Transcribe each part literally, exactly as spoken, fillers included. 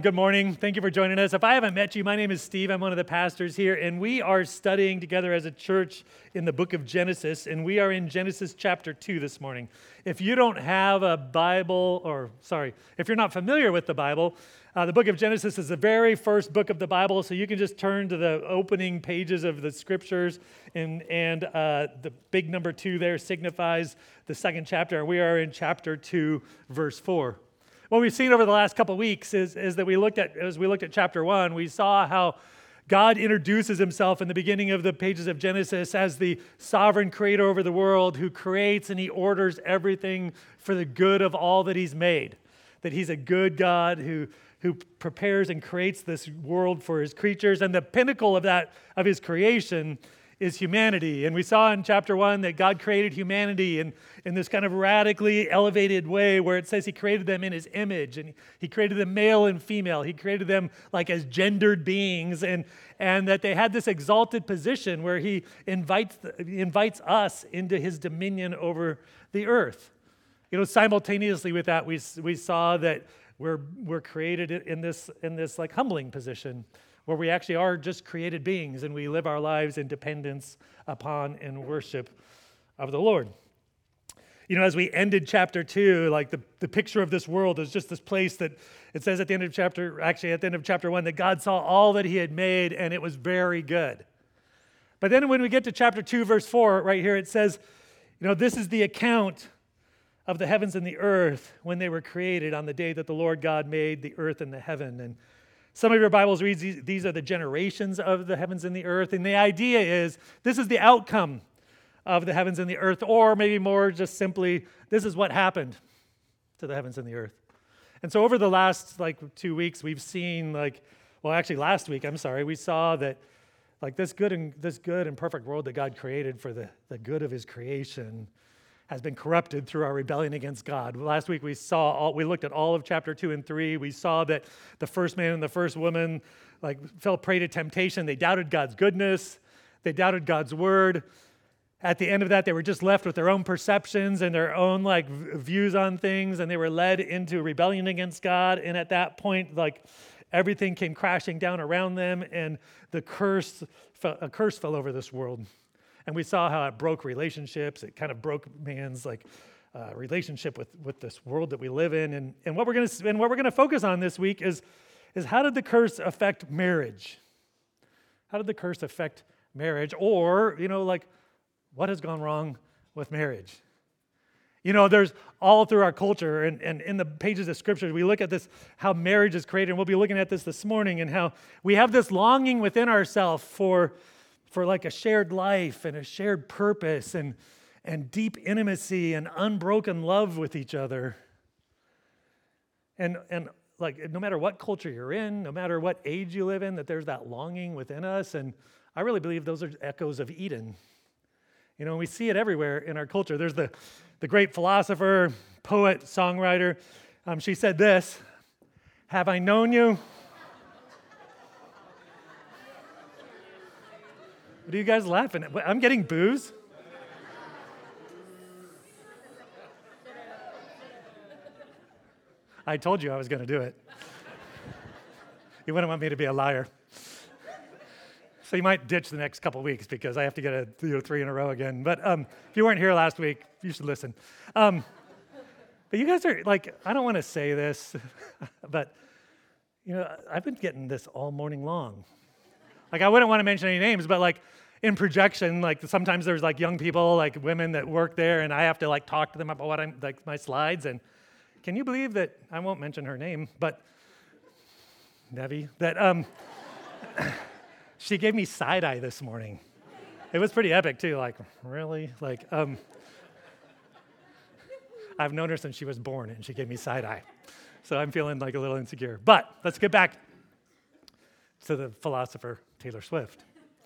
good morning. Thank you for joining us. If I haven't met you, my name is Steve. I'm one of the pastors here, and we are studying together as a church in the book of Genesis, and we are in Genesis chapter two this morning. If you don't have a Bible, or sorry, if you're not familiar with the Bible, uh, the book of Genesis is the very first book of the Bible, so you can just turn to the opening pages of the scriptures, and, and uh, the big number two there signifies the second chapter. We are in chapter two, verse four. What we've seen over the last couple of weeks is, is that we looked at, as we looked at chapter one, we saw how God introduces himself in the beginning of the pages of Genesis as the sovereign creator over the world who creates and he orders everything for the good of all that he's made. That he's a good God who, who prepares and creates this world for his creatures. And the pinnacle of that, of his creation, is humanity. And we saw in chapter one that God created humanity in, in this kind of radically elevated way where it says he created them in his image, and he created them male and female. He created them like as gendered beings, and, and that they had this exalted position where he invites, invites us into his dominion over the earth. You know, simultaneously with that, we, we saw that we're, we're created in this, in this like humbling position, where we actually are just created beings and we live our lives in dependence upon and worship of the Lord. You know, as we ended chapter two, like the, the picture of this world is just this place that it says at the end of chapter, actually at the end of chapter one, that God saw all that he had made and it was very good. But then when we get to chapter two, verse four, right here, it says, you know, this is the account of the heavens and the earth when they were created on the day that the Lord God made the earth and the heaven. And some of your Bibles read these, these are the generations of the heavens and the earth. And the idea is this is the outcome of the heavens and the earth, or maybe more just simply, this is what happened to the heavens and the earth. And so over the last like two weeks, we've seen like, well, actually last week, I'm sorry, we saw that like this good and this good and perfect world that God created for the, the good of his creation has been corrupted through our rebellion against God. Last week we saw, all, we looked at all of chapter two and three. We saw that the first man and the first woman like fell prey to temptation. They doubted God's goodness. They doubted God's word. At the end of that, they were just left with their own perceptions and their own like views on things, and they were led into rebellion against God. And at that point, like everything came crashing down around them, and the curse, a curse fell over this world. And we saw how it broke relationships. It kind of broke man's like uh, relationship with, with this world that we live in. And, and what we're going to and what we're going to focus on this week is, is how did the curse affect marriage? How did the curse affect marriage? Or, you know, like what has gone wrong with marriage? You know, there's all through our culture and, and in the pages of Scripture, we look at this, how marriage is created. And we'll be looking at this this morning and how we have this longing within ourselves for for like a shared life and a shared purpose and, and deep intimacy and unbroken love with each other. And, and like no matter what culture you're in, no matter what age you live in, that there's that longing within us. And I really believe those are echoes of Eden. You know, we see it everywhere in our culture. There's the, the great philosopher, poet, songwriter. Um, she said this, "Have I known you?" What are you guys laughing at? I'm getting boos. I told you I was going to do it. You wouldn't want me to be a liar. So you might ditch the next couple weeks because I have to get a you know, three in a row again. But um, if you weren't here last week, you should listen. Um, but you guys are like, I don't want to say this, but you know, I've been getting this all morning long. Like I wouldn't want to mention any names, but like in projection, like sometimes there's like young people, like women that work there, and I have to like talk to them about what I'm like my slides. And can you believe that I won't mention her name, but Debbie, that um, she gave me side eye this morning. It was pretty epic too. Like really, like um, I've known her since she was born, and she gave me side eye, so I'm feeling like a little insecure. But let's get back to the philosopher Taylor Swift.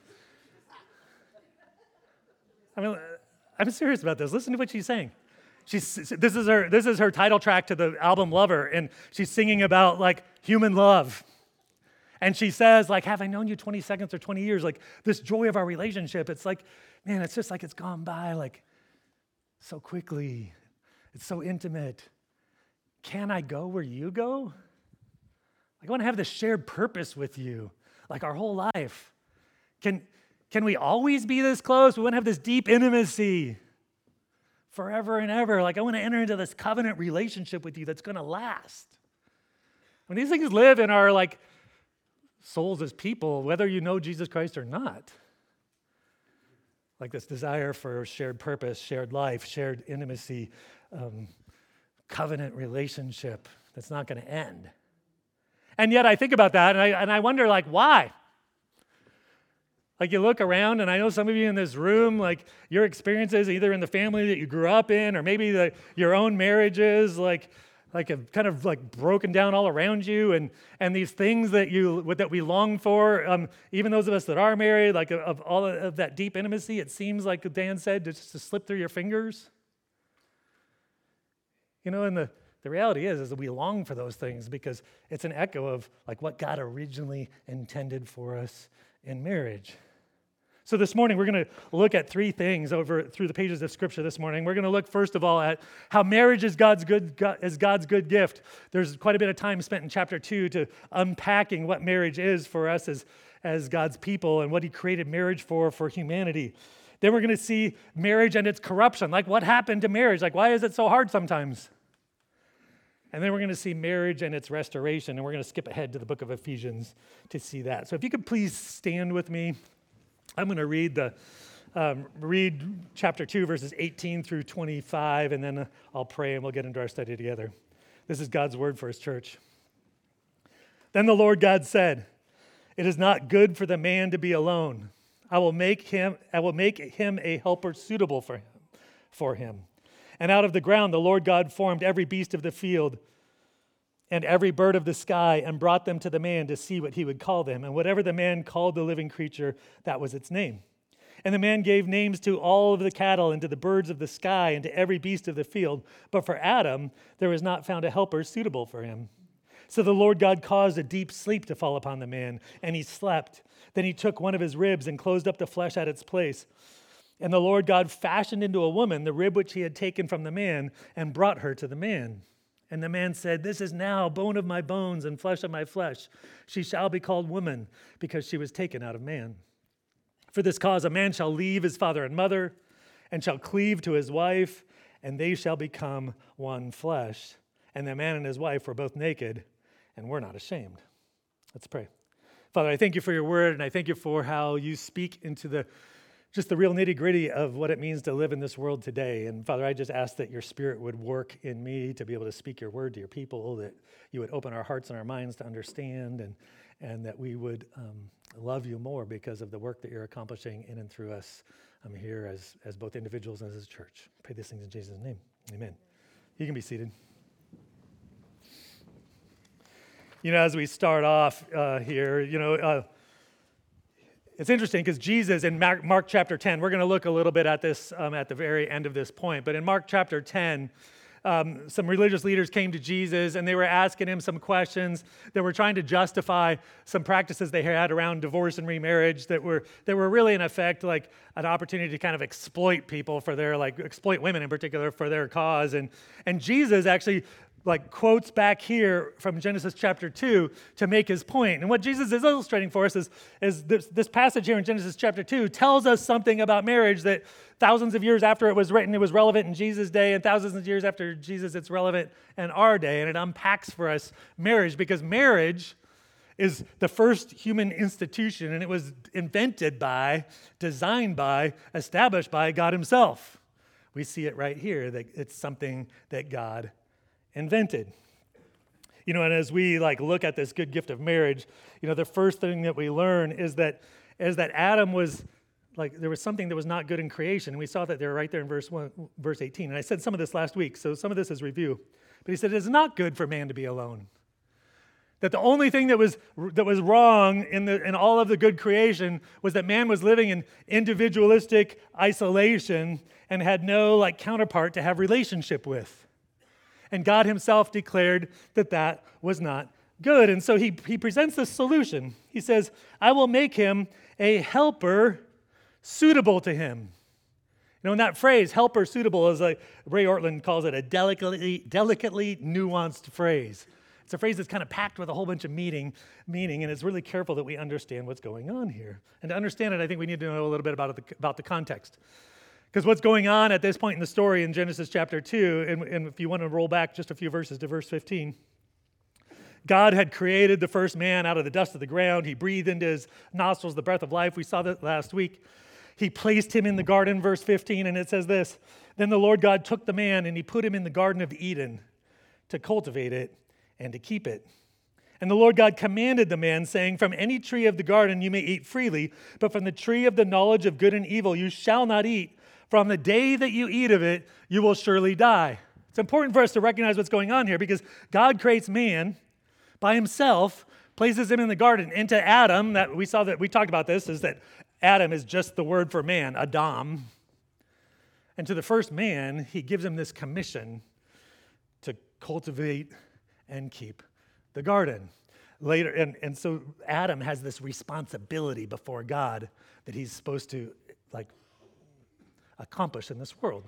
I mean, I'm serious about this. Listen to what she's saying. She's this is her this is her title track to the album Lover, and she's singing about like human love. And she says, like, have I known you twenty seconds or twenty years? Like this joy of our relationship. It's like, man, it's just like it's gone by like so quickly. It's so intimate. Can I go where you go? Like, I want to have this shared purpose with you, like our whole life. Can, can we always be this close? We want to have this deep intimacy forever and ever. Like, I want to enter into this covenant relationship with you that's going to last. When these things live in our, like, souls as people, whether you know Jesus Christ or not. Like this desire for shared purpose, shared life, shared intimacy, um, covenant relationship that's not going to end. And yet I think about that and I, and I wonder, like, why? Like, you look around, and I know some of you in this room, like, your experiences either in the family that you grew up in or maybe the, your own marriages, like, like have kind of like broken down all around you, and and these things that you that we long for, um, even those of us that are married, like of, of all of that deep intimacy, it seems like Dan said, just to slip through your fingers. You know, and the, the reality is, is that we long for those things because it's an echo of like what God originally intended for us in marriage. So this morning, we're going to look at three things over through the pages of Scripture this morning. We're going to look, first of all, at how marriage is God's good is God's good gift. There's quite a bit of time spent in chapter two to unpacking what marriage is for us as, as God's people and what he created marriage for, for humanity. Then we're going to see marriage and its corruption. Like, what happened to marriage? Like, why is it so hard sometimes? And then we're going to see marriage and its restoration, and we're going to skip ahead to the book of Ephesians to see that. So if you could please stand with me. I'm going to read the um, read chapter two, verses eighteen through twenty-five, and then I'll pray and we'll get into our study together. This is God's word for his church. Then the Lord God said, "It is not good for the man to be alone. I will make him I will make him a helper suitable for him, for him. And out of the ground the Lord God formed every beast of the field and every bird of the sky, and brought them to the man to see what he would call them. And whatever the man called the living creature, that was its name. And the man gave names to all of the cattle, and to the birds of the sky, and to every beast of the field. But for Adam, there was not found a helper suitable for him. So the Lord God caused a deep sleep to fall upon the man, and he slept. Then he took one of his ribs and closed up the flesh at its place. And the Lord God fashioned into a woman the rib which he had taken from the man, and brought her to the man. And the man said, "This is now bone of my bones and flesh of my flesh. She shall be called woman, because she was taken out of man. For this cause a man shall leave his father and mother, and shall cleave to his wife, and they shall become one flesh. And the man and his wife were both naked, and were not ashamed." Let's pray. Father, I thank you for your word, and I thank you for how you speak into the just the real nitty-gritty of what it means to live in this world today. And Father, I just ask that your Spirit would work in me to be able to speak your word to your people, that you would open our hearts and our minds to understand, and, and that we would um, love you more because of the work that you're accomplishing in and through us um, here as, as both individuals and as a church. I pray these things in Jesus' name. Amen. You can be seated. You know, as we start off uh, here, you know, uh, it's interesting because Jesus in Mark, Mark chapter ten, we're going to look a little bit at this um, at the very end of this point, but in Mark chapter ten, um, some religious leaders came to Jesus and they were asking him some questions that were trying to justify some practices they had around divorce and remarriage that were that were really in effect like an opportunity to kind of exploit people for their, like exploit women in particular for their cause. And, and Jesus actually like quotes back here from Genesis chapter two to make his point. And what Jesus is illustrating for us is, is this, this passage here in Genesis chapter two tells us something about marriage that thousands of years after it was written, it was relevant in Jesus' day, and thousands of years after Jesus, it's relevant in our day. And it unpacks for us marriage, because marriage is the first human institution, and it was invented by, designed by, established by God himself. We see it right here, that it's something that God invented. You know, and as we like look at this good gift of marriage, you know, the first thing that we learn is that is that Adam was like, there was something that was not good in creation. And we saw that there right there in verse one, verse eighteen. And I said some of this last week, so some of this is review. But he said, it's not good for man to be alone. That the only thing that was that was wrong in the in all of the good creation was that man was living in individualistic isolation and had no like counterpart to have relationship with. And God himself declared that that was not good. And so he, he presents this solution. He says, I will make him a helper suitable to him. You know, in that phrase, helper suitable, is like Ray Ortlund calls it a delicately, delicately nuanced phrase. It's a phrase that's kind of packed with a whole bunch of meaning, meaning, and it's really careful that we understand what's going on here. And to understand it, I think we need to know a little bit about the, about the context. Because what's going on at this point in the story in Genesis chapter two, and, and if you want to roll back just a few verses to verse fifteen, God had created the first man out of the dust of the ground. He breathed into his nostrils the breath of life. We saw that last week. He placed him in the garden, verse fifteen, and it says this, "Then the Lord God took the man and he put him in the Garden of Eden to cultivate it and to keep it. And the Lord God commanded the man, saying, 'From any tree of the garden you may eat freely, but from the tree of the knowledge of good and evil you shall not eat. From the day that you eat of it, you will surely die.'" It's important for us to recognize what's going on here because God creates man by himself, places him in the garden. And to Adam, that we saw that we talked about this, is that Adam is just the word for man, Adam. And to the first man, he gives him this commission to cultivate and keep the garden. Later, and, and so Adam has this responsibility before God that he's supposed to like accomplish in this world.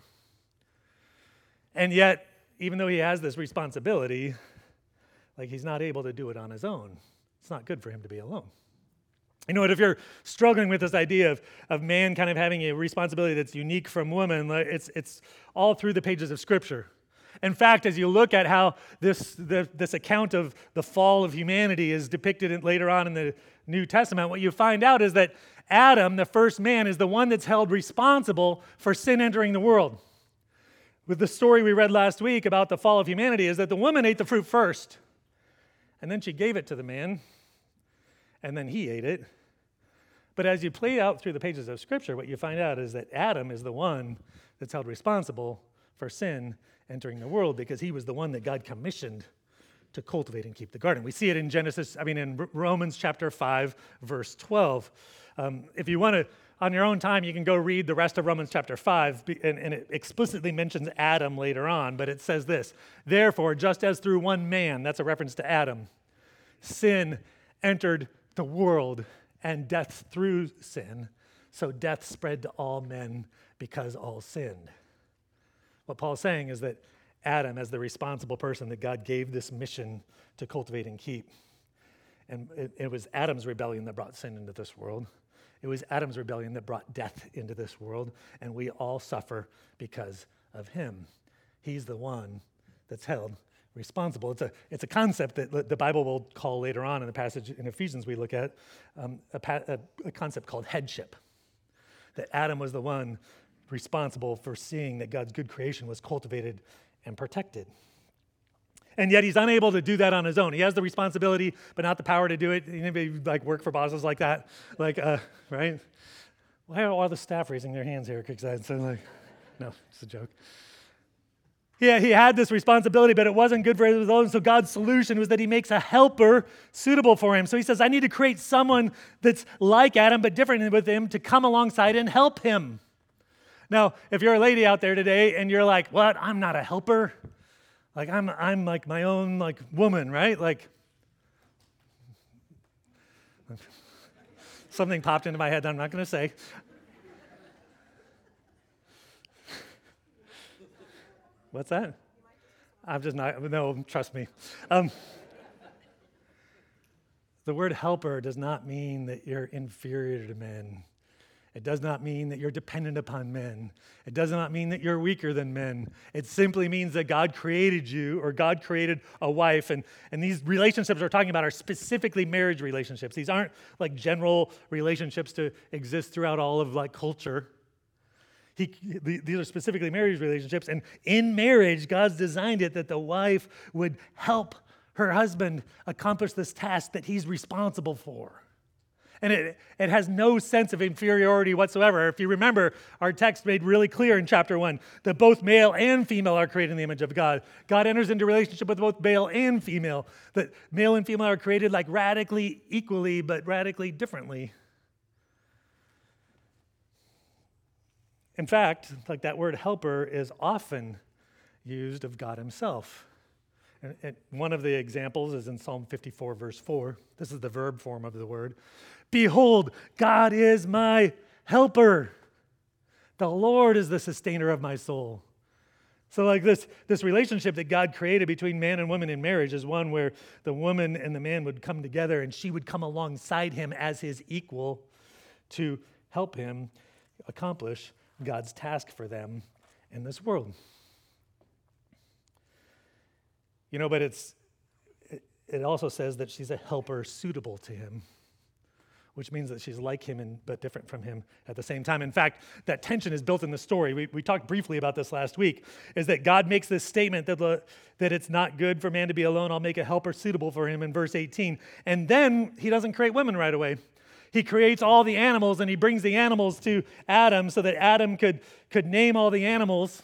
And yet, even though he has this responsibility, like he's not able to do it on his own. It's not good for him to be alone. You know what, if you're struggling with this idea of, of man kind of having a responsibility that's unique from woman, it's, it's all through the pages of Scripture. In fact, as you look at how this, the, this account of the fall of humanity is depicted in, later on in the New Testament, what you find out is that Adam, the first man, is the one that's held responsible for sin entering the world. With the story we read last week about the fall of humanity is that the woman ate the fruit first, and then she gave it to the man, and then he ate it. But as you play out through the pages of Scripture, what you find out is that Adam is the one that's held responsible for sin entering the world because he was the one that God commissioned to cultivate and keep the garden. We see it in Genesis, I mean in Romans chapter five, verse twelve. Um, if you want to, on your own time, you can go read the rest of Romans chapter five, and, and it explicitly mentions Adam later on, but it says this, "Therefore, just as through one man," that's a reference to Adam, "sin entered the world, and death through sin, so death spread to all men because all sinned." What Paul's saying is that Adam, as the responsible person that God gave this mission to cultivate and keep, and it, it was Adam's rebellion that brought sin into this world. It was Adam's rebellion that brought death into this world, and we all suffer because of him. He's the one that's held responsible. It's a, it's a concept that the Bible will call later on in the passage in Ephesians we look at, um, a, pa- a, a concept called headship. That Adam was the one responsible for seeing that God's good creation was cultivated and protected. And yet he's unable to do that on his own. He has the responsibility, but not the power to do it. Anybody like work for bosses like that? Like, uh, right? Why are all the staff raising their hands here? Because so like, no, it's a joke. Yeah, he had this responsibility, but it wasn't good for his own. So God's solution was that he makes a helper suitable for him. So he says, I need to create someone that's like Adam, but different with him to come alongside and help him. Now, if you're a lady out there today and you're like, what? I'm not a helper. Like I'm I'm like my own like woman, right? Like something popped into my head that I'm not going to say. What's that? I'm just not, no, trust me. Um, the word helper does not mean that you're inferior to men. It does not mean that you're dependent upon men. It does not mean that you're weaker than men. It simply means that God created you, or God created a wife, and, and these relationships we're talking about are specifically marriage relationships. These aren't like general relationships to exist throughout all of like culture. He, these are specifically marriage relationships, and in marriage, God's designed it that the wife would help her husband accomplish this task that he's responsible for. And it, it has no sense of inferiority whatsoever. If you remember, our text made really clear in chapter one that both male and female are created in the image of God. God enters into relationship with both male and female, that male and female are created like radically equally, but radically differently. In fact, like that word helper is often used of God himself. And, and one of the examples is in Psalm fifty-four, verse four. This is the verb form of the word. Behold, God is my helper. The Lord is the sustainer of my soul. So like this, this relationship that God created between man and woman in marriage is one where the woman and the man would come together and she would come alongside him as his equal to help him accomplish God's task for them in this world. You know, but it's it, it also says that she's a helper suitable to him, which means that she's like him and but different from him at the same time. In fact, that tension is built in the story. We, we talked briefly about this last week, is that God makes this statement that, the, that it's not good for man to be alone. I'll make a helper suitable for him in verse eighteen. And then he doesn't create women right away. He creates all the animals and he brings the animals to Adam so that Adam could, could name all the animals.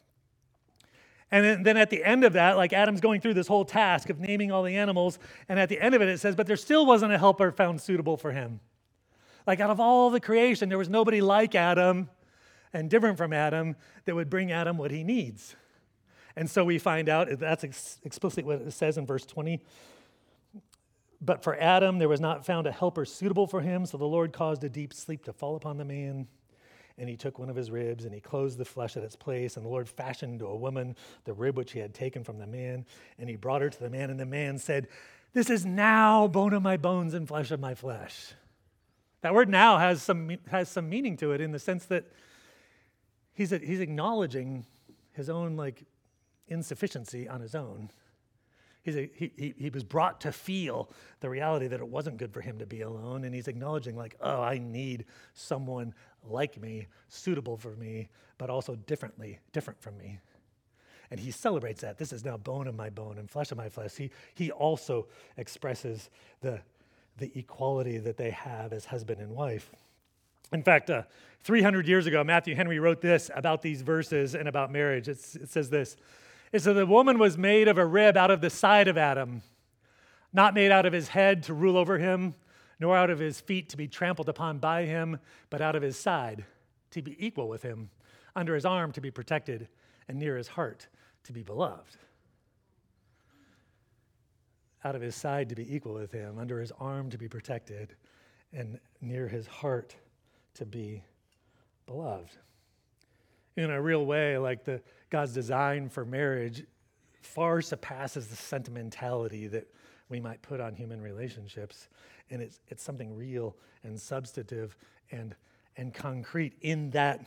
And then, then at the end of that, like Adam's going through this whole task of naming all the animals, and at the end of it, it says, but there still wasn't a helper found suitable for him. Like out of all the creation, there was nobody like Adam and different from Adam that would bring Adam what he needs. And so we find out, that's ex- explicitly what it says in verse twenty. But for Adam, there was not found a helper suitable for him, so the Lord caused a deep sleep to fall upon the man. And he took one of his ribs, and he closed the flesh at its place. And the Lord fashioned into a woman the rib which he had taken from the man. And he brought her to the man, and the man said, "This is now bone of my bones and flesh of my flesh." That word "now" has some has some meaning to it in the sense that he's he's acknowledging his own like insufficiency on his own. He's a, he, he he was brought to feel the reality that it wasn't good for him to be alone, and he's acknowledging like, oh, I need someone like me, suitable for me, but also differently, different from me. And he celebrates that. This is now bone of my bone and flesh of my flesh. He he also expresses the the equality that they have as husband and wife. In fact, uh, three hundred years ago, Matthew Henry wrote this about these verses and about marriage. It's, it says this. It says, the woman was made of a rib out of the side of Adam, not made out of his head to rule over him, nor out of his feet to be trampled upon by him, but out of his side to be equal with him, under his arm to be protected, and near his heart to be beloved. Out of his side to be equal with him, under his arm to be protected, and near his heart to be beloved. In a real way, like the God's design for marriage far surpasses the sentimentality that we might put on human relationships. And it's it's something real and substantive and and concrete in that,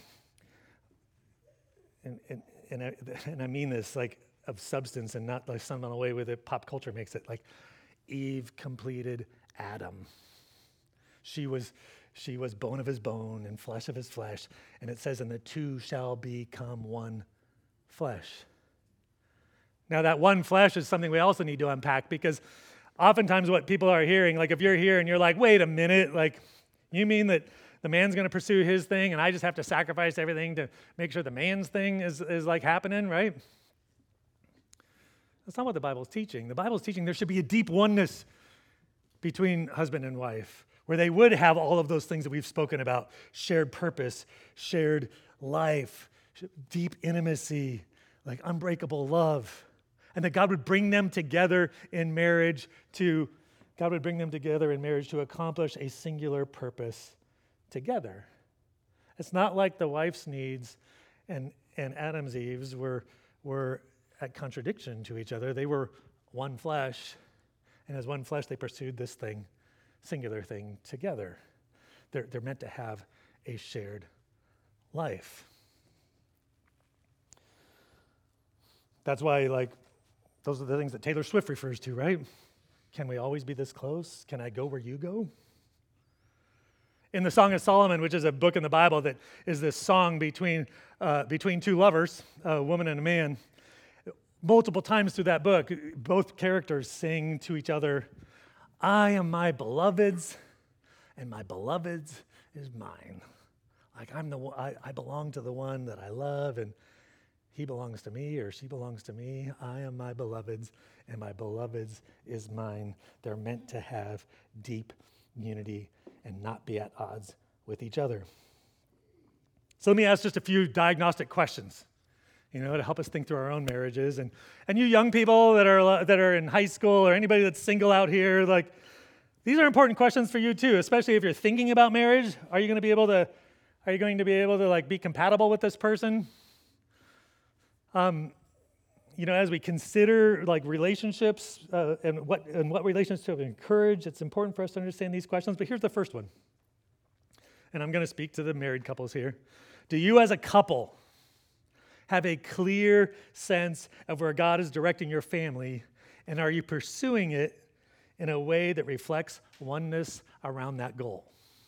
and and, and, I, and I mean this like of substance and not like some way with it pop culture makes it. Like Eve completed Adam. She was She was bone of his bone and flesh of his flesh. And it says, and the two shall become one flesh. Now that one flesh is something we also need to unpack, because oftentimes what people are hearing, like if you're here and you're like, wait a minute, like you mean that the man's going to pursue his thing and I just have to sacrifice everything to make sure the man's thing is, is like happening, right? That's not what the Bible's teaching. The Bible's teaching there should be a deep oneness between husband and wife, where they would have all of those things that we've spoken about: shared purpose, shared life, deep intimacy, like unbreakable love. And that God would bring them together in marriage to, God would bring them together in marriage to accomplish a singular purpose together. It's not like the wife's needs and, and Adam's Eve's were, were at contradiction to each other. They were one flesh, and as one flesh they pursued this thing, singular thing together. They're, they're meant to have a shared life. That's why, like, those are the things that Taylor Swift refers to, right? Can we always be this close? Can I go where you go? In the Song of Solomon, which is a book in the Bible that is this song between uh, between two lovers, a woman and a man, multiple times through that book, both characters sing to each other, I am my beloved's, and my beloved's is mine. Like I'm the one, I, I belong to the one that I love, and he belongs to me or she belongs to me. I am my beloved's, and my beloved's is mine. They're meant to have deep unity and not be at odds with each other. So let me ask just a few diagnostic questions, you know, to help us think through our own marriages. And and you young people that are that are in high school, or anybody that's single out here, like, these are important questions for you too, especially if you're thinking about marriage. Are you going to be able to, are you going to be able to like be compatible with this person? Um, you know, as we consider like relationships uh, and what and what relationships to encourage, it's important for us to understand these questions. But here's the first one, and I'm going to speak to the married couples here. Do you, as a couple, have a clear sense of where God is directing your family, and are you pursuing it in a way that reflects oneness around that goal?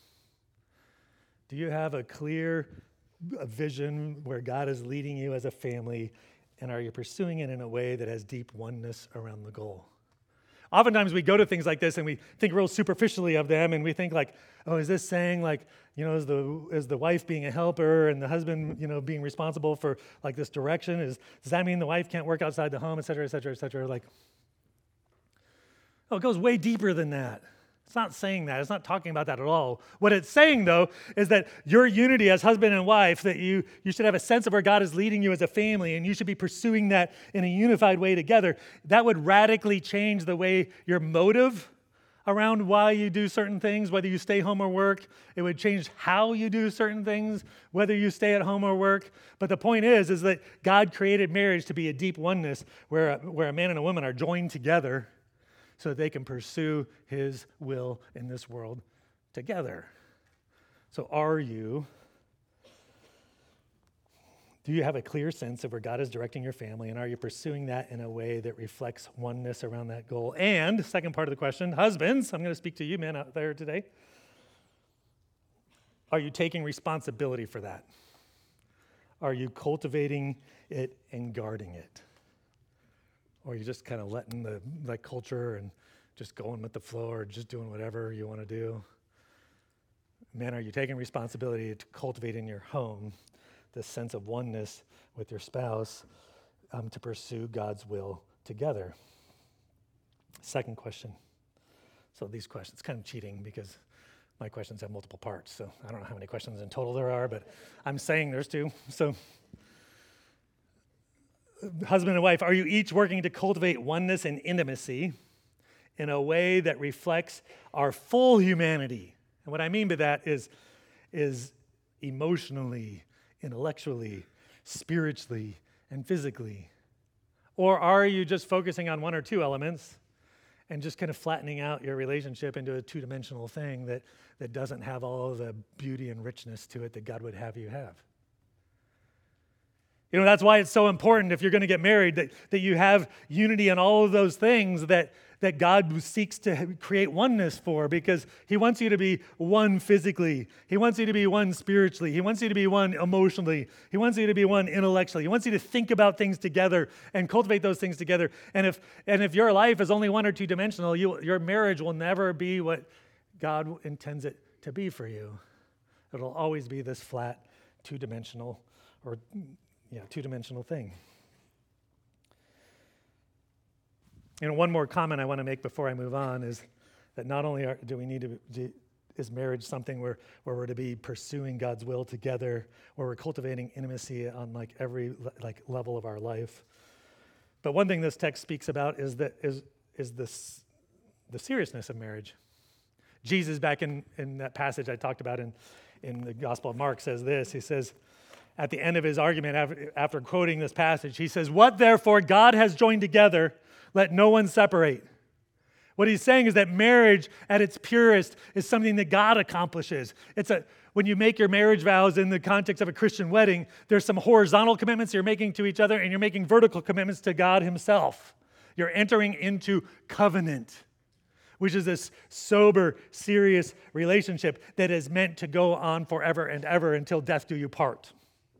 Do you have a clear a vision where God is leading you as a family, and are you pursuing it in a way that has deep oneness around the goal? Oftentimes we go to things like this and we think real superficially of them, and we think like, oh, is this saying like, you know, is the is the wife being a helper and the husband, you know, being responsible for like this direction? Is does that mean the wife can't work outside the home, et cetera, et cetera, et cetera? Like, oh, it goes way deeper than that. It's not saying that. It's not talking about that at all. What it's saying, though, is that your unity as husband and wife, that you, you should have a sense of where God is leading you as a family, and you should be pursuing that in a unified way together. That would radically change the way your motive around why you do certain things, whether you stay home or work. It would change how you do certain things, whether you stay at home or work. But the point is, is that God created marriage to be a deep oneness where, where a man and a woman are joined together so that they can pursue his will in this world together. So are you, do you have a clear sense of where God is directing your family, and are you pursuing that in a way that reflects oneness around that goal? And, second part of the question, husbands, I'm going to speak to you men out there today. Are you taking responsibility for that? Are you cultivating it and guarding it? Or are you just kind of letting the like culture and just going with the flow, or just doing whatever you want to do? Men, are you taking responsibility to cultivate in your home this sense of oneness with your spouse um, to pursue God's will together? Second question. So these questions, kind of cheating because my questions have multiple parts. So I don't know how many questions in total there are, but I'm saying there's two. So husband and wife, are you each working to cultivate oneness and intimacy in a way that reflects our full humanity? And what I mean by that is, is emotionally, intellectually, spiritually, and physically. Or are you just focusing on one or two elements and just kind of flattening out your relationship into a two-dimensional thing that, that doesn't have all of the beauty and richness to it that God would have you have? You know, that's why it's so important if you're going to get married that, that you have unity in all of those things that, that God seeks to create oneness for, because he wants you to be one physically. He wants you to be one spiritually. He wants you to be one emotionally. He wants you to be one intellectually. He wants you to think about things together and cultivate those things together. And if and if your life is only one or two dimensional, you, your marriage will never be what God intends it to be for you. It'll always be this flat, two-dimensional or Yeah, two-dimensional thing. You know, one more comment I want to make before I move on is that not only are, do we need to, do, is marriage something where, where we're to be pursuing God's will together, where we're cultivating intimacy on like every like level of our life. But one thing this text speaks about is that is is this the seriousness of marriage. Jesus, back in, in that passage I talked about in, in the Gospel of Mark, says this. He says, at the end of his argument, after, after quoting this passage, he says, "What therefore God has joined together, let no one separate." What he's saying is that marriage at its purest is something that God accomplishes. It's a when you make your marriage vows in the context of a Christian wedding, there's some horizontal commitments you're making to each other, and you're making vertical commitments to God himself. You're entering into covenant, which is this sober, serious relationship that is meant to go on forever and ever until death do you part.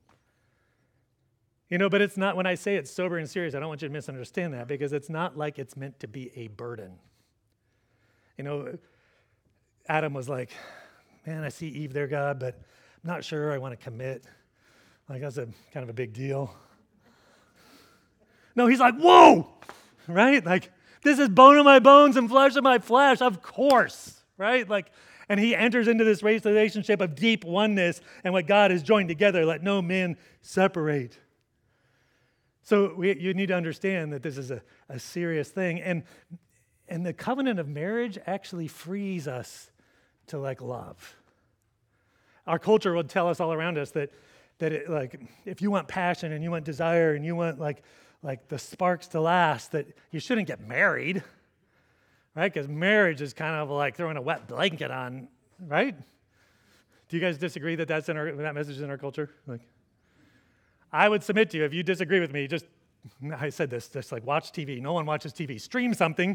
You know, but it's not, when I say it's sober and serious, I don't want you to misunderstand that, because it's not like it's meant to be a burden. You know, Adam was like, man, I see Eve there, God, but I'm not sure I want to commit. Like, that's a kind of a big deal. No, he's like, whoa, right? Like, this is bone of my bones and flesh of my flesh, of course, right? Like, and he enters into this relationship of deep oneness, and what God has joined together, let no man separate. So we, you need to understand that this is a, a serious thing. And, and the covenant of marriage actually frees us to like love. Our culture would tell us all around us that that it, like, if you want passion and you want desire and you want like, like the sparks to last, that you shouldn't get married, right? Because marriage is kind of like throwing a wet blanket on, right? Do you guys disagree that that's in our, that message is in our culture? Like, I would submit to you, if you disagree with me, just, I said this, just like watch T V. No one watches T V. Stream something.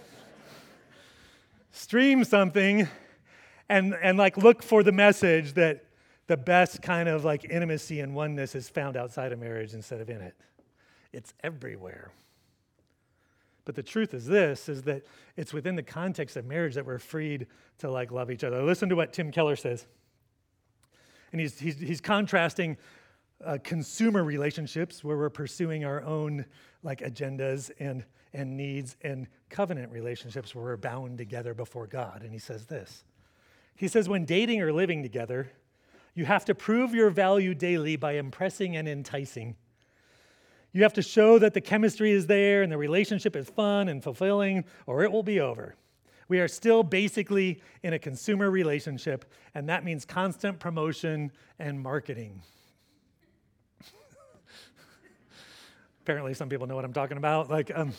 Stream something and, and like look for the message that the best kind of like intimacy and oneness is found outside of marriage instead of in it. It's everywhere. But the truth is this, is that it's within the context of marriage that we're freed to like love each other. Listen to what Tim Keller says. And he's, he's, he's contrasting uh, consumer relationships where we're pursuing our own like agendas and, and needs, and covenant relationships where we're bound together before God. And he says this. He says, when dating or living together, you have to prove your value daily by impressing and enticing. You have to show that the chemistry is there and the relationship is fun and fulfilling, or it will be over. We are still basically in a consumer relationship, and that means constant promotion and marketing. Apparently, some people know what I'm talking about. Like, um,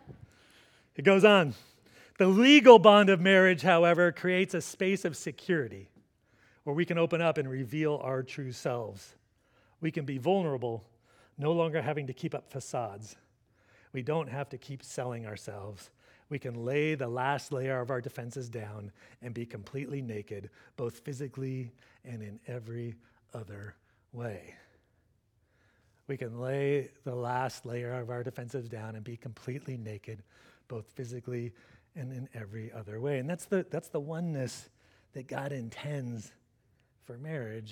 it goes on. The legal bond of marriage, however, creates a space of security where we can open up and reveal our true selves. We can be vulnerable, no longer having to keep up facades. We don't have to keep selling ourselves. We can lay the last layer of our defenses down and be completely naked, both physically and in every other way. We can lay the last layer of our defenses down and be completely naked, both physically and in every other way. And that's the that's the oneness that God intends for marriage.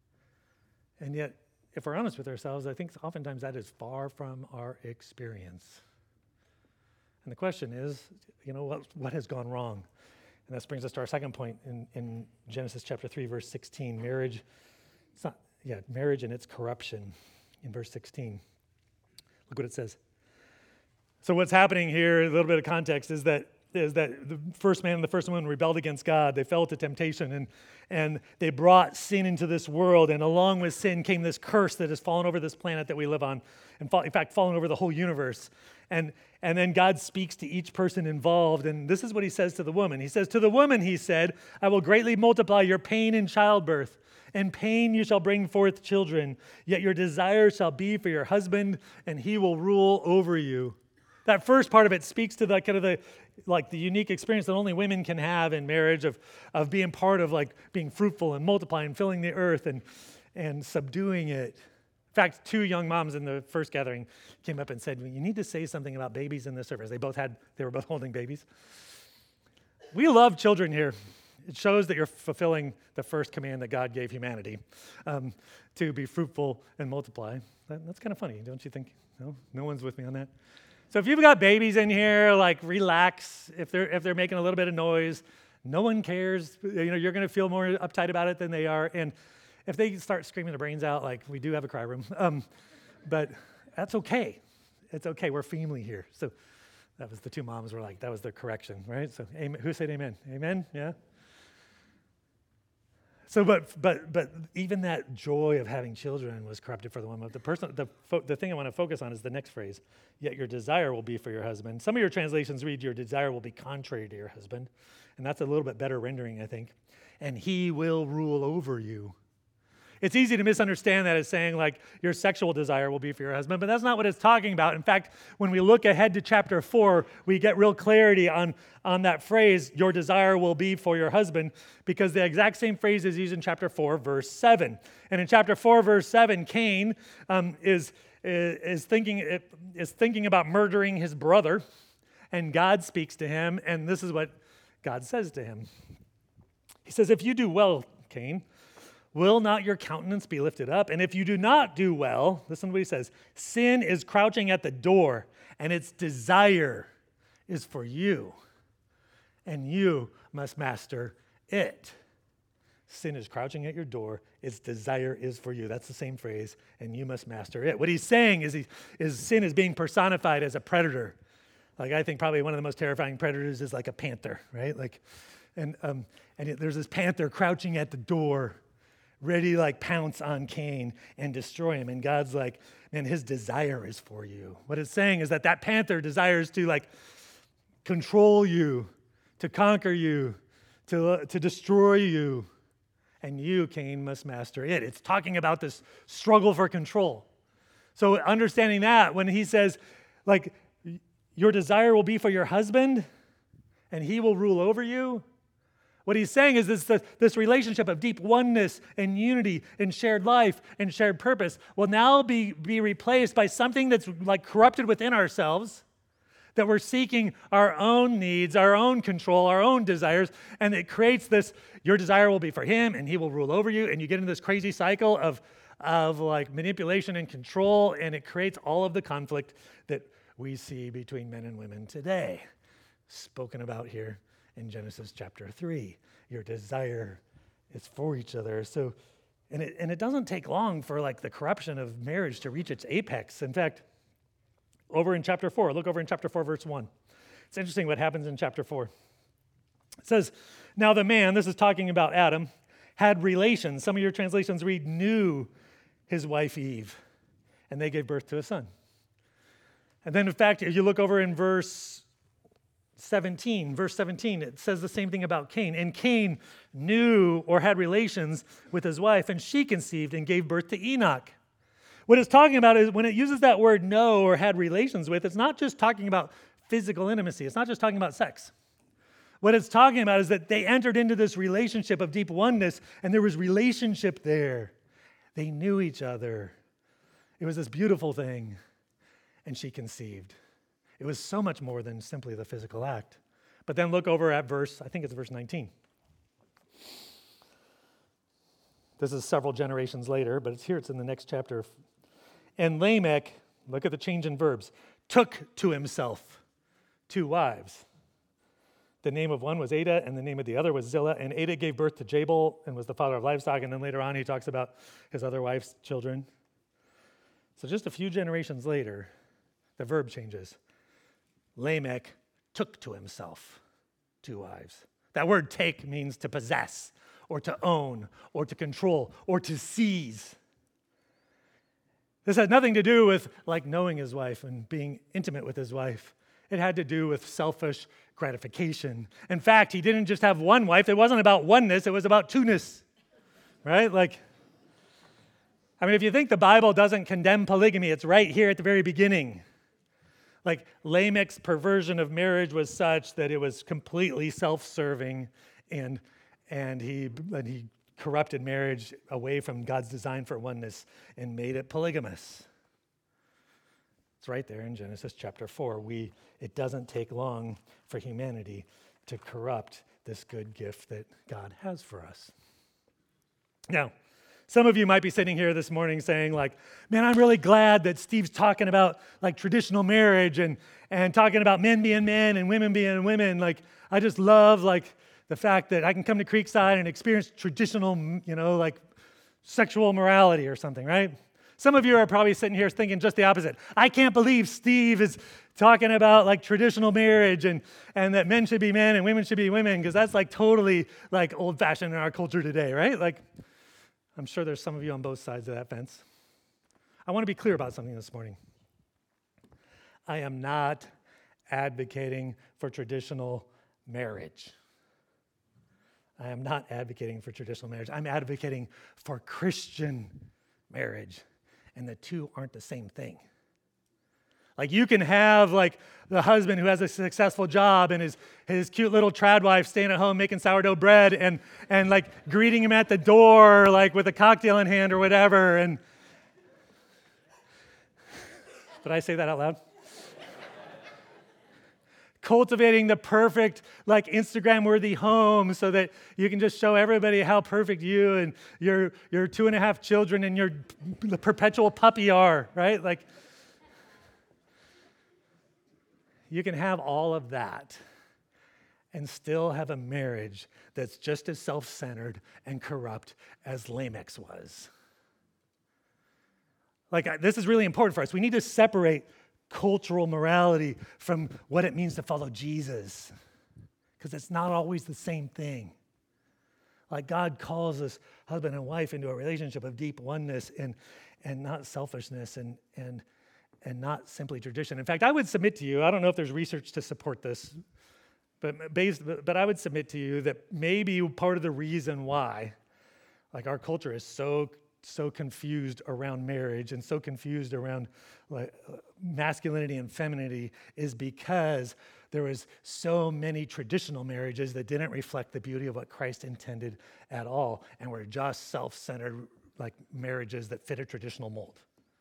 And yet, if we're honest with ourselves, I think oftentimes that is far from our experience. And the question is, you know, what, what has gone wrong? And this brings us to our second point in, in Genesis chapter three, verse sixteen. Marriage, it's not, yeah, marriage and its corruption in verse sixteen. Look what it says. So what's happening here, a little bit of context, is that is that the first man and the first woman rebelled against God. They fell to temptation, and, and they brought sin into this world. And along with sin came this curse that has fallen over this planet that we live on, and fall, in fact, fallen over the whole universe. And, and then God speaks to each person involved, and this is what he says to the woman. He says, to the woman, he said, I will greatly multiply your pain in childbirth. In pain you shall bring forth children, yet your desire shall be for your husband, and he will rule over you. That first part of it speaks to the kind of the like the unique experience that only women can have in marriage of, of being part of like being fruitful and multiplying, filling the earth and, and subduing it. In fact, two young moms in the first gathering came up and said, well, you need to say something about babies in the service. They both had, they were both holding babies. We love children here. It shows that you're fulfilling the first command that God gave humanity, um, to be fruitful and multiply. That, that's kind of funny, don't you think? No, no one's with me on that. So if you've got babies in here, like relax. If they're if they're making a little bit of noise, no one cares. You know, you're going to feel more uptight about it than they are. And if they start screaming their brains out, like we do have a cry room, um, but that's okay. It's okay. We're family here. So that was the two moms were like that was their correction, right? So amen. Who said amen? Amen. Yeah. So, but but but even that joy of having children was corrupted for the woman. The person, the fo- the thing I want to focus on is the next phrase. Yet your desire will be for your husband. Some of your translations read, your desire will be contrary to your husband, and that's a little bit better rendering, I think. And he will rule over you. It's easy to misunderstand that as saying like your sexual desire will be for your husband, but that's not what it's talking about. In fact, when we look ahead to chapter four, we get real clarity on, on that phrase, your desire will be for your husband, because the exact same phrase is used in chapter four, verse seven. And in chapter four, verse seven, Cain um, is, is, thinking, is thinking about murdering his brother, and God speaks to him, and this is what God says to him. He says, if you do well, Cain, will not your countenance be lifted up? And if you do not do well, listen to what he says, sin is crouching at the door, and its desire is for you, and you must master it. Sin is crouching at your door, its desire is for you. That's the same phrase, and you must master it. What he's saying is, he, is sin is being personified as a predator. Like I think probably one of the most terrifying predators is like a panther, right? Like, and um, and there's this panther crouching at the door, ready to like pounce on Cain and destroy him. And God's like, man, his desire is for you. What it's saying is that that panther desires to like control you, to conquer you, to, uh, to destroy you. And you, Cain, must master it. It's talking about this struggle for control. So understanding that, when he says, like, your desire will be for your husband, and he will rule over you, what he's saying is this, this relationship of deep oneness and unity and shared life and shared purpose will now be, be replaced by something that's like corrupted within ourselves, that we're seeking our own needs, our own control, our own desires, and it creates this, your desire will be for him, and he will rule over you, and you get into this crazy cycle of, of like manipulation and control, and it creates all of the conflict that we see between men and women today, spoken about here in Genesis chapter three. Your desire is for each other. So, and it, and it doesn't take long for like the corruption of marriage to reach its apex. In fact, over in chapter four, look over in chapter four, verse one. It's interesting what happens in chapter four. It says, now the man, this is talking about Adam, had relations. Some of your translations read, knew his wife Eve, and they gave birth to a son. And then in fact, if you look over in verse seventeen, verse seventeen, it says the same thing about Cain. And Cain knew or had relations with his wife, and she conceived and gave birth to Enoch. What it's talking about is when it uses that word know or had relations with, it's not just talking about physical intimacy. It's not just talking about sex. What it's talking about is that they entered into this relationship of deep oneness, and there was relationship there. They knew each other. It was this beautiful thing, and she conceived. It was so much more than simply the physical act. But then look over at verse, I think it's verse nineteen. This is several generations later, but it's here, it's in the next chapter. And Lamech, look at the change in verbs, took to himself two wives. The name of one was Ada, and the name of the other was Zillah. And Ada gave birth to Jabal and was the father of livestock. And then later on, he talks about his other wife's children. So just a few generations later, the verb changes. Lamech took to himself two wives. That word take means to possess, or to own, or to control, or to seize. This had nothing to do with like knowing his wife and being intimate with his wife. It had to do with selfish gratification. In fact, he didn't just have one wife. It wasn't about oneness. It was about two-ness, right? Like, I mean, if you think the Bible doesn't condemn polygamy, it's right here at the very beginning. Like, Lamech's perversion of marriage was such that it was completely self-serving, and and he and he corrupted marriage away from God's design for oneness and made it polygamous. It's right there in Genesis chapter four. We it doesn't take long for humanity to corrupt this good gift that God has for us. Now, some of you might be sitting here this morning saying like, man, I'm really glad that Steve's talking about like traditional marriage and, and talking about men being men and women being women. Like, I just love like the fact that I can come to Creekside and experience traditional, you know, like sexual morality or something, right? Some of you are probably sitting here thinking just the opposite. I can't believe Steve is talking about like traditional marriage and, and that men should be men and women should be women, because that's like totally like old-fashioned in our culture today, right? Like, I'm sure there's some of you on both sides of that fence. I want to be clear about something this morning. I am not advocating for traditional marriage. I am not advocating for traditional marriage. I'm advocating for Christian marriage, and the two aren't the same thing. Like, you can have like the husband who has a successful job and his, his cute little trad wife staying at home making sourdough bread and, and like greeting him at the door like with a cocktail in hand or whatever. And did I say that out loud? Cultivating the perfect, like Instagram-worthy home so that you can just show everybody how perfect you and your your two and a half children and your the perpetual puppy are, right? Like, you can have all of that and still have a marriage that's just as self-centered and corrupt as Lamech's was. Like, this is really important for us. We need to separate cultural morality from what it means to follow Jesus, because it's not always the same thing. Like God calls us husband and wife into a relationship of deep oneness and and not selfishness and and and not simply tradition. In fact, I would submit to you, I don't know if there's research to support this, but based, but I would submit to you that maybe part of the reason why, like our culture is so so confused around marriage and so confused around like masculinity and femininity is because there was so many traditional marriages that didn't reflect the beauty of what Christ intended at all, and were just self-centered like marriages that fit a traditional mold.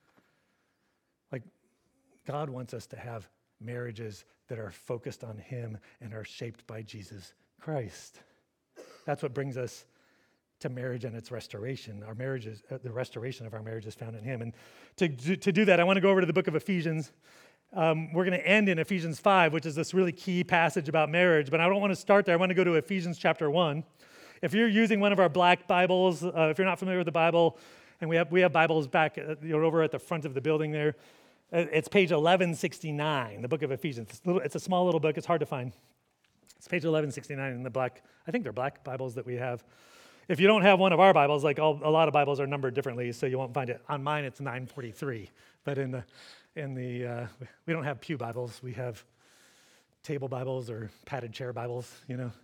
Like God wants us to have marriages that are focused on him and are shaped by Jesus Christ. That's what brings us to marriage and its restoration. Our marriages, uh, the restoration of our marriage is found in him. And to, to, to do that, I want to go over to the book of Ephesians. Um, we're going to end in Ephesians five, which is this really key passage about marriage, but I don't want to start there. I want to go to Ephesians chapter one. If you're using one of our black Bibles, uh, if you're not familiar with the Bible, and we have we have Bibles back uh, you know, over at the front of the building there, uh, it's page eleven sixty-nine, the book of Ephesians. It's a, little, it's a small little book. It's hard to find. It's page eleven sixty-nine in the black, I think they're black Bibles that we have. If you don't have one of our Bibles, like all, a lot of Bibles are numbered differently, so you won't find it. On mine, it's nine forty-three. But in the, in the uh, we don't have pew Bibles. We have table Bibles or padded chair Bibles, you know.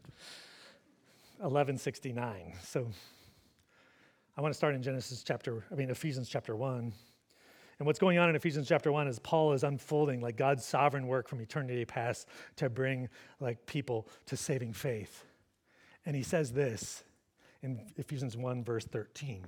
eleven sixty-nine. So I want to start in Genesis chapter, I mean, Ephesians chapter one. And what's going on in Ephesians chapter one is Paul is unfolding like God's sovereign work from eternity past to bring like people to saving faith. And he says this in Ephesians one, verse thirteen.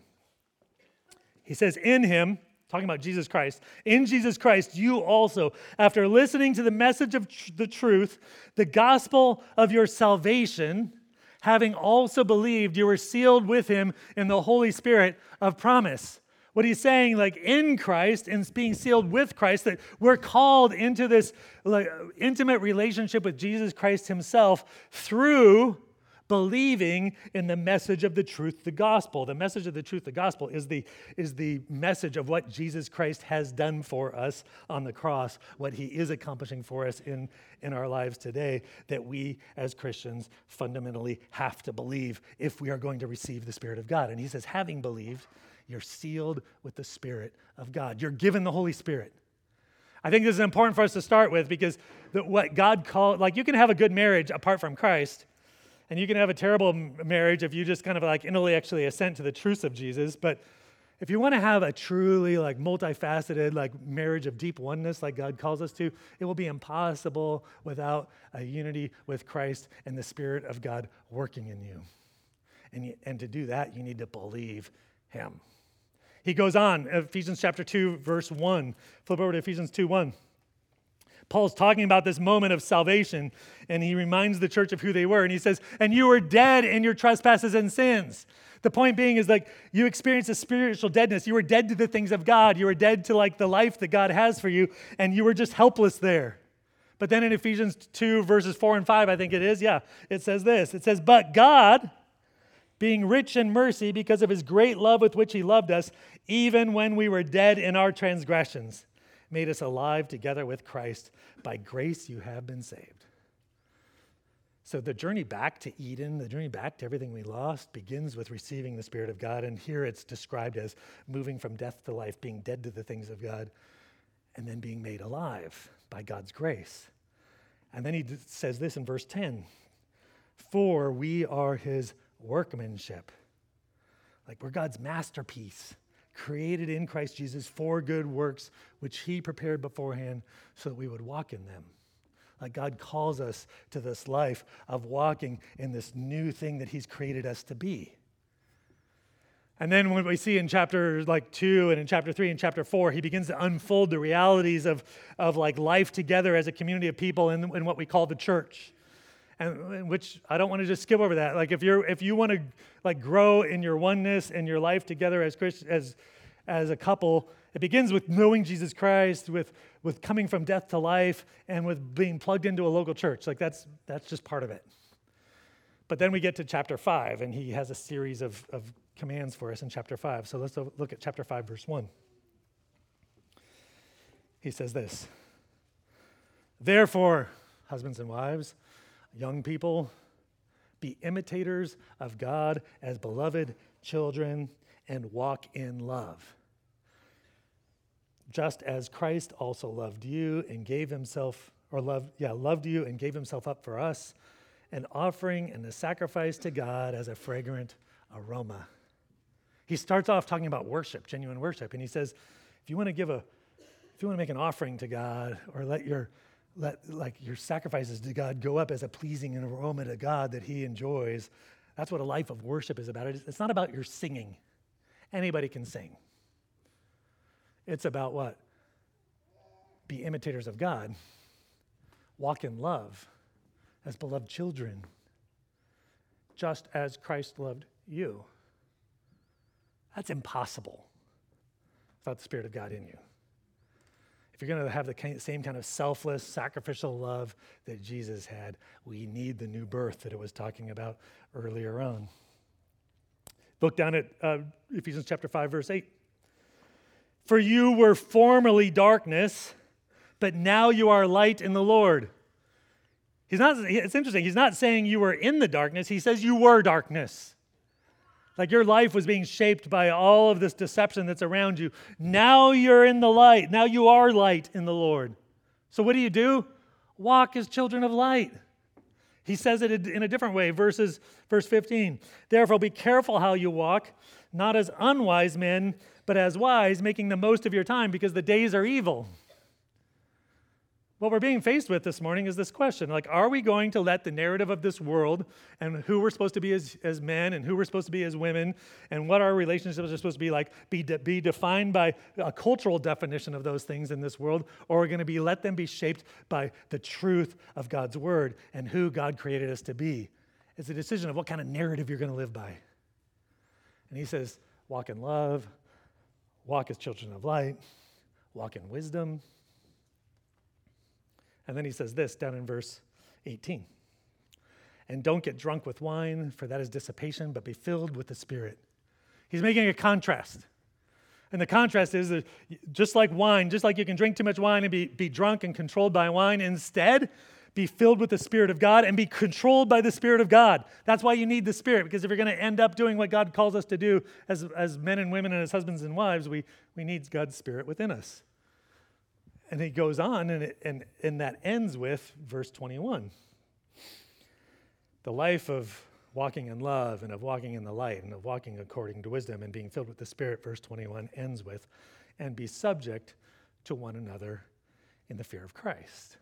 He says, in him, talking about Jesus Christ, in Jesus Christ, you also, after listening to the message of tr- the truth, the gospel of your salvation, having also believed, you were sealed with him in the Holy Spirit of promise. What he's saying, like in Christ and being sealed with Christ, that we're called into this like, intimate relationship with Jesus Christ himself through believing in the message of the truth, the gospel. The message of the truth, the gospel, is the, is the message of what Jesus Christ has done for us on the cross, what he is accomplishing for us in, in our lives today, that we as Christians fundamentally have to believe if we are going to receive the Spirit of God. And he says, having believed, you're sealed with the Spirit of God. You're given the Holy Spirit. I think this is important for us to start with because the, what God called, like you can have a good marriage apart from Christ, and you can have a terrible marriage if you just kind of like intellectually assent to the truths of Jesus. But if you want to have a truly like multifaceted like marriage of deep oneness like God calls us to, it will be impossible without a unity with Christ and the Spirit of God working in you. And, you, and to do that, you need to believe him. He goes on, Ephesians chapter two, verse one. Flip over to Ephesians two, one. Paul's talking about this moment of salvation, and he reminds the church of who they were. And he says, and you were dead in your trespasses and sins. The point being is like you experienced a spiritual deadness. You were dead to the things of God. You were dead to like the life that God has for you, and you were just helpless there. But then in Ephesians two, verses four and five, I think it is, yeah, it says this. It says, but God, being rich in mercy because of his great love with which he loved us, even when we were dead in our transgressions, made us alive together with Christ. By grace you have been saved. So the journey back to Eden, the journey back to everything we lost, begins with receiving the Spirit of God. And here it's described as moving from death to life, being dead to the things of God, and then being made alive by God's grace. And then he says this in verse ten, for we are his workmanship. Like we're God's masterpiece, created in Christ Jesus for good works, which he prepared beforehand so that we would walk in them. Like God calls us to this life of walking in this new thing that he's created us to be. And then when we see in chapter like two and in chapter three and chapter four, he begins to unfold the realities of, of like life together as a community of people in, in what we call the church. And which I don't want to just skip over that. Like if you're if you want to like grow in your oneness and your life together as Christ, as as a couple, it begins with knowing Jesus Christ, with with coming from death to life, and with being plugged into a local church. Like that's that's just part of it. But then we get to chapter five, and he has a series of, of commands for us in chapter five. So let's look at chapter five, verse one. He says this, therefore, husbands and wives, young people, Be imitators of God as beloved children and walk in love. Just as Christ also loved you and gave himself, or loved, yeah, loved you and gave himself up for us, an offering and a sacrifice to God as a fragrant aroma. He starts off talking about worship, genuine worship, and he says, if you want to give a, if you want to make an offering to God, or let your, let like your sacrifices to God go up as a pleasing aroma to God that he enjoys, that's what a life of worship is about. It's not about your singing. Anybody can sing. It's about what? Be imitators of God. Walk in love as beloved children, just as Christ loved you. That's impossible without the Spirit of God in you. If you're going to have the same kind of selfless, sacrificial love that Jesus had, we need the new birth that it was talking about earlier on. Look down at uh, Ephesians chapter five, verse eight. For you were formerly darkness, but now you are light in the Lord. He's not, it's interesting, he's not saying you were in the darkness, he says you were darkness. Like your life was being shaped by all of this deception that's around you. Now you're in the light. Now you are light in the Lord. So what do you do? Walk as children of light. He says it in a different way, verses, verse fifteen. Therefore be careful how you walk, not as unwise men, but as wise, making the most of your time because the days are evil. What we're being faced with this morning is this question, like, are we going to let the narrative of this world and who we're supposed to be as, as men and who we're supposed to be as women and what our relationships are supposed to be like be, de- be defined by a cultural definition of those things in this world, or are we going to be let them be shaped by the truth of God's word and who God created us to be? It's a decision of what kind of narrative you're going to live by. And he says, walk in love, walk as children of light, walk in wisdom. And then he says this down in verse eighteen. And don't get drunk with wine, for that is dissipation, but be filled with the Spirit. He's making a contrast. And the contrast is that just like wine, just like you can drink too much wine and be, be drunk and controlled by wine, instead, be filled with the Spirit of God and be controlled by the Spirit of God. That's why you need the Spirit, because if you're going to end up doing what God calls us to do as, as men and women and as husbands and wives, we, we need God's Spirit within us. And he goes on, and, it, and, and that ends with verse twenty-one. The life of walking in love and of walking in the light and of walking according to wisdom and being filled with the Spirit, verse twenty-one ends with, and be subject to one another in the fear of Christ.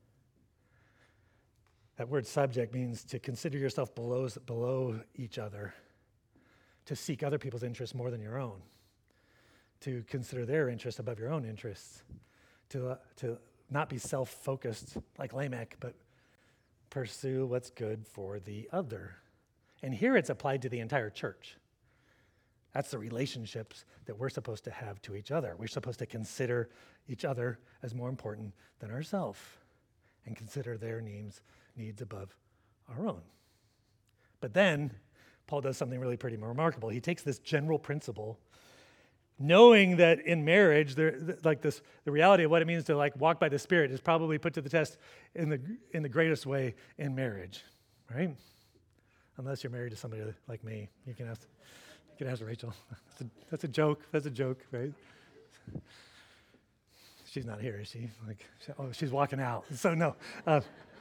That word subject means to consider yourself below, below each other, to seek other people's interests more than your own, to consider their interests above your own interests. To, uh, to not be self-focused like Lamech, but pursue what's good for the other. And here it's applied to the entire church. That's the relationships that we're supposed to have to each other. We're supposed to consider each other as more important than ourselves and consider their needs, needs above our own. But then Paul does something really pretty remarkable. He takes this general principle, knowing that in marriage, there, like this, the reality of what it means to like walk by the Spirit is probably put to the test in the in the greatest way in marriage, right? Unless you're married to somebody like me, you can ask, you can ask Rachel. That's a, that's a joke. That's a joke, right? She's not here, is she? Like, oh, she's walking out. So no. Uh,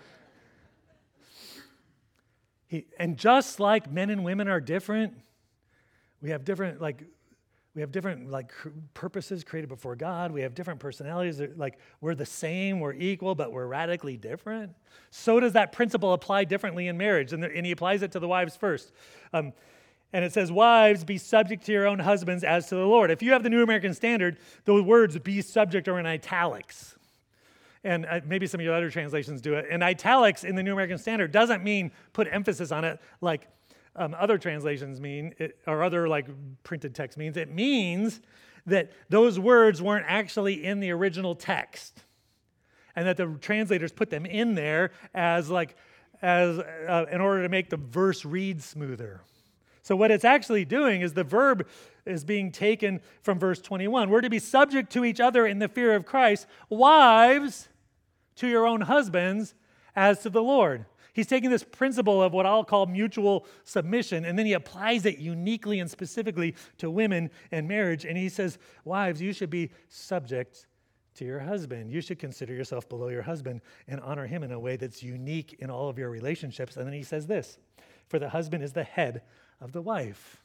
he and just like men and women are different, we have different like. We have different like purposes created before God. We have different personalities. Like we're the same, we're equal, but we're radically different. So does that principle apply differently in marriage? And, the, and he applies it to the wives first. Um, and it says, wives, be subject to your own husbands as to the Lord. If you have the New American Standard, those words be subject are in italics. And uh, maybe some of your other translations do it. And italics in the New American Standard doesn't mean put emphasis on it like Um, other translations mean, it, or other like printed text means, it means that those words weren't actually in the original text, and that the translators put them in there as like, as uh, in order to make the verse read smoother. So what it's actually doing is the verb is being taken from verse twenty-one. We're to be subject to each other in the fear of Christ. Wives, to your own husbands, as to the Lord. He's taking this principle of what I'll call mutual submission, and then he applies it uniquely and specifically to women and marriage. And he says, wives, you should be subject to your husband. You should consider yourself below your husband and honor him in a way that's unique in all of your relationships. And then he says this, for the husband is the head of the wife,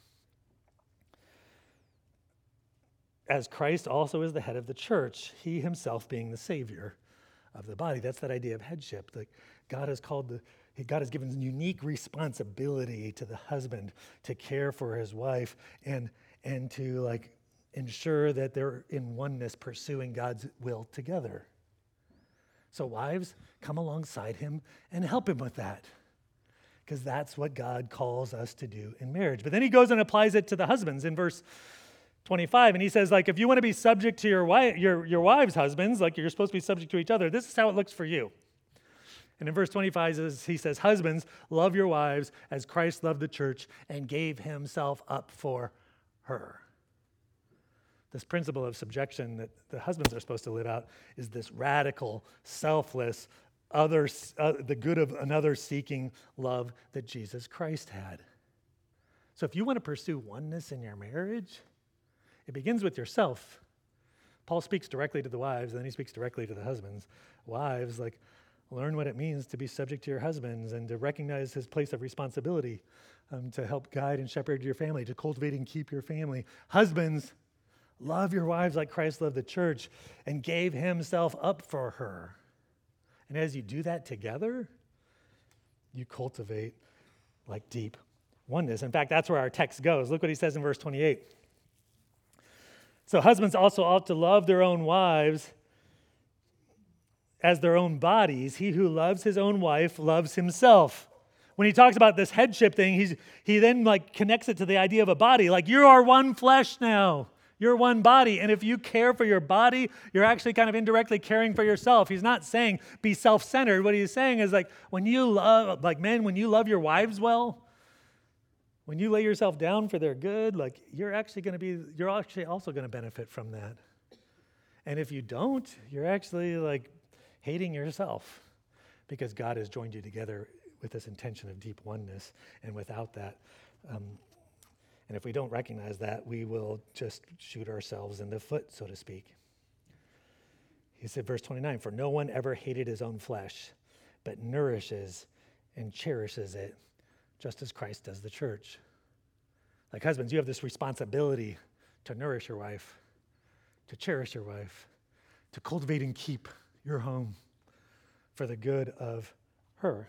as Christ also is the head of the church, he himself being the Savior of the body. That's that idea of headship. Like God has called the God has given unique responsibility to the husband to care for his wife and and to like ensure that they're in oneness, pursuing God's will together. So wives, come alongside him and help him with that, because that's what God calls us to do in marriage. But then he goes and applies it to the husbands in verse twenty-five, and he says, like, if you want to be subject to your wife, your, your wives' husbands, like you're supposed to be subject to each other, this is how it looks for you. And in verse twenty-five, he says, husbands, love your wives as Christ loved the church and gave himself up for her. This principle of subjection that the husbands are supposed to live out is this radical, selfless, others, uh, the good of another seeking love that Jesus Christ had. So if you want to pursue oneness in your marriage, it begins with yourself. Paul speaks directly to the wives, and then he speaks directly to the husbands. Wives, like, learn what it means to be subject to your husbands and to recognize his place of responsibility, um, to help guide and shepherd your family, to cultivate and keep your family. Husbands, love your wives like Christ loved the church and gave himself up for her. And as you do that together, you cultivate like deep oneness. In fact, that's where our text goes. Look what he says in verse twenty-eight. So husbands also ought to love their own wives as their own bodies. He who loves his own wife loves himself. When he talks about this headship thing, he's, he then like connects it to the idea of a body. Like, you are one flesh now. You're one body. And if you care for your body, you're actually kind of indirectly caring for yourself. He's not saying be self-centered. What he's saying is like, when you love, like men, when you love your wives well, when you lay yourself down for their good, like you're actually going to be, you're actually also going to benefit from that. And if you don't, you're actually like hating yourself, because God has joined you together with this intention of deep oneness. And without that, um, and if we don't recognize that, we will just shoot ourselves in the foot, so to speak. He said, verse twenty-nine, for no one ever hated his own flesh, but nourishes and cherishes it, just as Christ does the church. Like husbands, you have this responsibility to nourish your wife, to cherish your wife, to cultivate and keep your home for the good of her.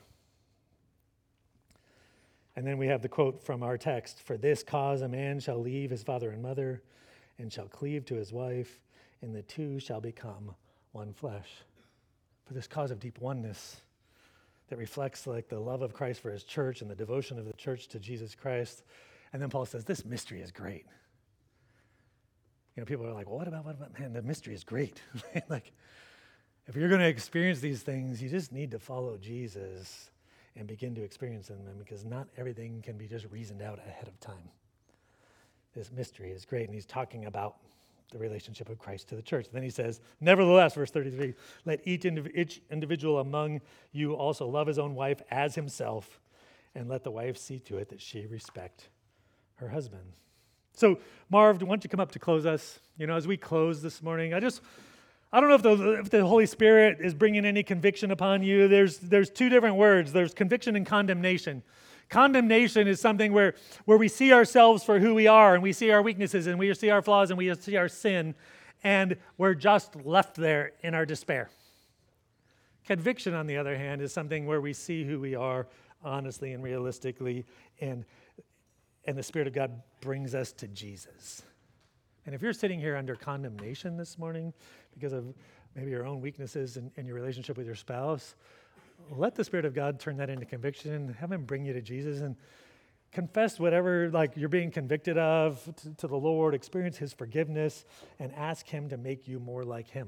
And then we have the quote from our text, for this cause a man shall leave his father and mother and shall cleave to his wife, and the two shall become one flesh. For this cause of deep oneness that reflects like the love of Christ for his church and the devotion of the church to Jesus Christ. And then Paul says, this mystery is great. You know, people are like, well, what about, what about, man, the mystery is great. Like, if you're going to experience these things, you just need to follow Jesus and begin to experience them, because not everything can be just reasoned out ahead of time. This mystery is great, and he's talking about the relationship of Christ to the church. Then he says, nevertheless, verse thirty-three, let each, indiv- each individual among you also love his own wife as himself, and let the wife see to it that she respect her husband. So, Marv, why don't you come up to close us? You know, as we close this morning, I just... I don't know if the, if the Holy Spirit is bringing any conviction upon you. There's, there's two different words. There's conviction and condemnation. Condemnation is something where, where we see ourselves for who we are, and we see our weaknesses, and we see our flaws, and we see our sin, and we're just left there in our despair. Conviction, on the other hand, is something where we see who we are honestly and realistically, and, and the Spirit of God brings us to Jesus. And if you're sitting here under condemnation this morning because of maybe your own weaknesses in, in your relationship with your spouse, let the Spirit of God turn that into conviction. Have him bring you to Jesus and confess whatever like you're being convicted of to, to the Lord. Experience his forgiveness and ask him to make you more like him.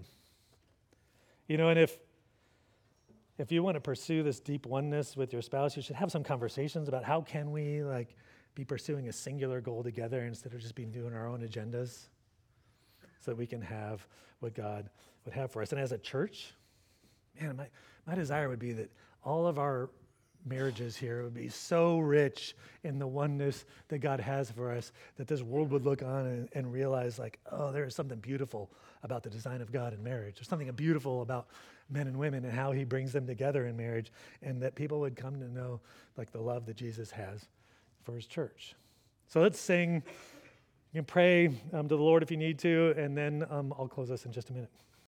You know, and if if you want to pursue this deep oneness with your spouse, you should have some conversations about how can we like be pursuing a singular goal together instead of just being doing our own agendas, so that we can have what God would have for us. And as a church, man, my, my desire would be that all of our marriages here. It would be so rich in the oneness that God has for us that this world would look on and, and realize like, oh, there is something beautiful about the design of God in marriage. There's something beautiful about men and women and how he brings them together in marriage, and that people would come to know like the love that Jesus has for his church. So let's sing. You can pray um, to the Lord if you need to, and then um, I'll close us in just a minute.